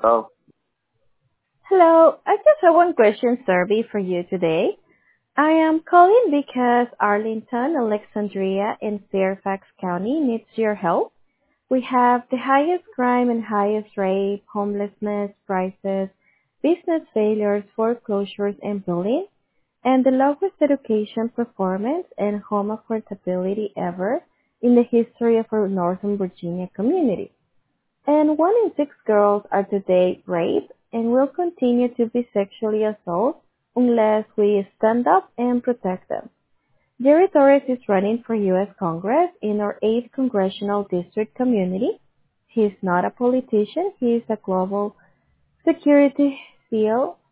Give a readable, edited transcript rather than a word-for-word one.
Oh, Hello, I just have one question survey for you today. I am calling because Arlington, Alexandria, and Fairfax County needs your help. We have the highest crime and highest rate, homelessness, prices, business failures, foreclosures, and bullying, and the lowest education performance and home affordability ever in the history of our Northern Virginia community. And 1 in 6 girls are today raped and will continue to be sexually assaulted unless we stand up and protect them. Jerry Torres is running for U.S. Congress in our 8th congressional district community. He's not a politician, he is a global security SEAL